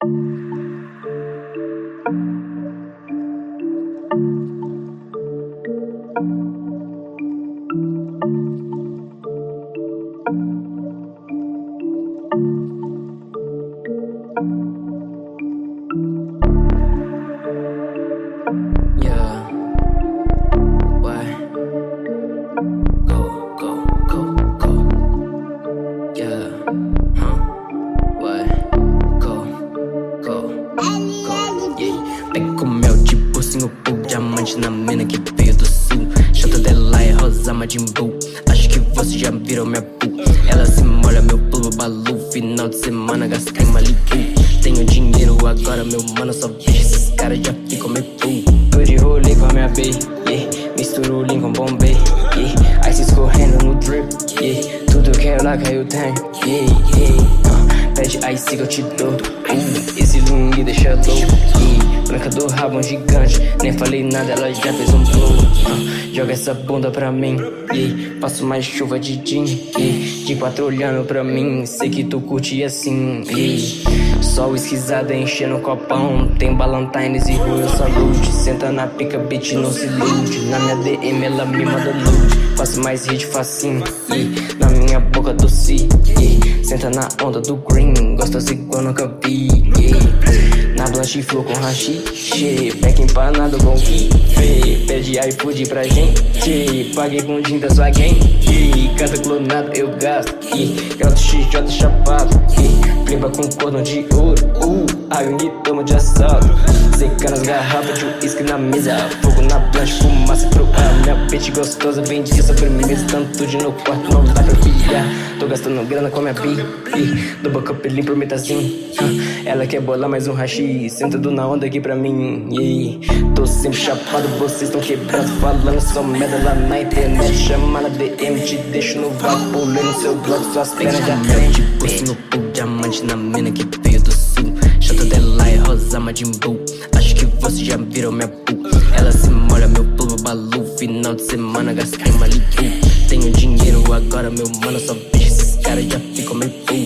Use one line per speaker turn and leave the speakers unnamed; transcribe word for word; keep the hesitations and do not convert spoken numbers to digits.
Yeah. Why? Go, go, go, go. Yeah. Huh? Why? Go, go, go. Yeah. Pega o mel tipo Singapur, diamante na mina que veio do sul. Chata dela é rosa Majin Buu. Acho que você já virou minha boo. Ela se molha meu pulo balu. Final de semana gastei Malibu. Tenho dinheiro agora, meu mano, só vejo esses caras já ficam meio full. Tô de rolê com a minha bae, yeah. Misturo o Lean com Bombay, yeah. Ice escorrendo no drip, yeah. Tudo que ela quer eu tenho, yeah, yeah. uh, Pede ice que eu te dou, uh, esse Lean me deixa louco, yeah. Branca do rabo um gigante, nem falei nada, ela já fez um blow, uh, Joga essa bunda pra mim, yeah. Passo mais chuva de gin, yeah. De quatro olhando pra mim, sei que tu curte assim, yeah. Só esquisada enchendo o copão. Tem Ballantines e Royal Salute. Senta na pica, bitch, não se ilude. Na minha D M ela me manda loot. Faço mais hit facinho, yeah. Na minha boca doce, yeah. Senta na onda do green. Gostosa igual nunca vi, yeah. Na blanche flow com hashi, back empanado com kife. Pede iFood pra gente. Paguei com tinta sua gang, yeah. Cada clonado eu gasto, yeah. Gato X J chapado, yeah. Flipa com corno de ouro, uh, aí me toma de assalto. Secando as garrafas de uísque na mesa. Fogo na blanche, fumaça pro ar. Minha bitch gostosa, bem de sobremesa. Tanto de no quarto, não dá pra pilhar. Tô gastando grana com a minha bi, do backup limpo pro metazinho, uh, ela quer bolar mais um hashi. Sentado na onda aqui pra mim, yeah. Tô sempre chapado, vocês tão quebrando. Falando só merda lá na internet. Chama na D M, te deixo no vapor. Lendo seu blog, suas pernas já crente. Tipo no pulo, diamante na mina que veio do sul. Chata dela é rosa Majin Buu. Acho que você já virou minha boo. Ela se molha meu pulo balu. Final de semana gastei Malibu. Tenho dinheiro agora, meu mano, só vejo esses caras já ficam meio full.